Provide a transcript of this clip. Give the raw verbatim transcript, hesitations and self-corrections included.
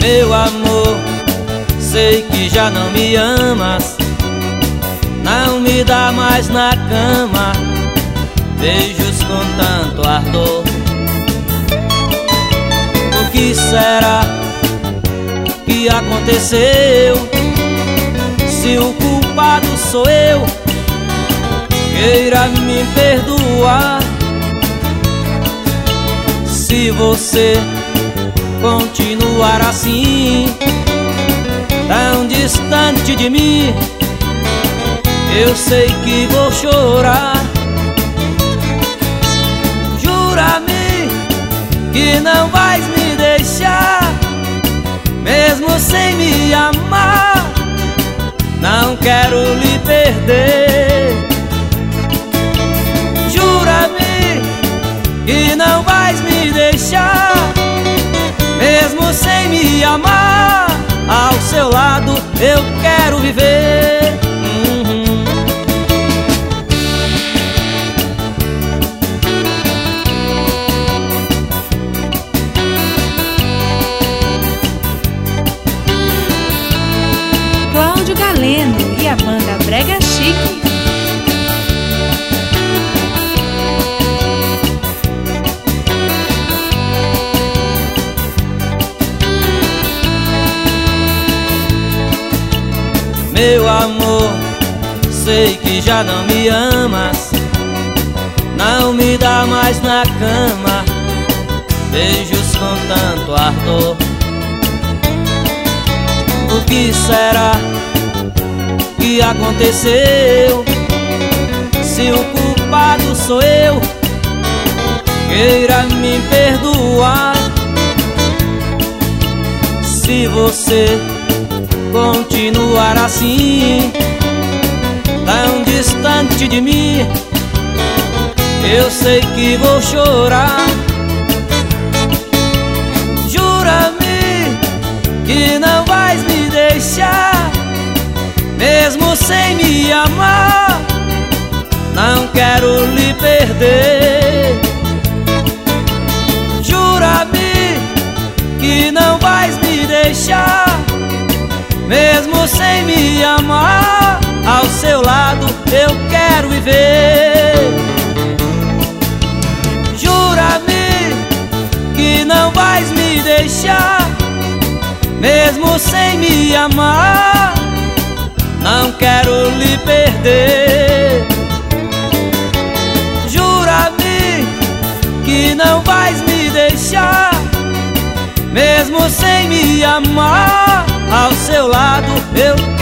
Meu amor, sei que já não me amas, não me dá mais na cama beijos com tanto ardor. O que será que aconteceu? Se o culpado sou eu, queira me perdoar. Se você continuar assim, tão distante de mim, eu sei que vou chorar. Jura-me que não vais me deixar, mesmo sem me amar. Não quero lhe perder. Jura-me que não vais me deixar, mesmo sem me amar. Ao seu lado eu quero viver. Uhum. Cláudio Galeno e a banda Brega Chique. Meu amor, sei que já não me amas, não me dá mais na cama beijos com tanto ardor. O que será que aconteceu? Se o culpado sou eu, queira me perdoar. Se você continuar assim, tão distante de mim, eu sei que vou chorar. Jura-me que não vais me deixar, mesmo sem me amar. Não quero lhe perder. Jura-me que não vais me deixar, mesmo sem me amar. Ao seu lado eu quero viver. Jura-me que não vais me deixar, mesmo sem me amar. Não quero lhe perder. Jura-me que não vais me deixar, mesmo sem me amar. Ao seu lado eu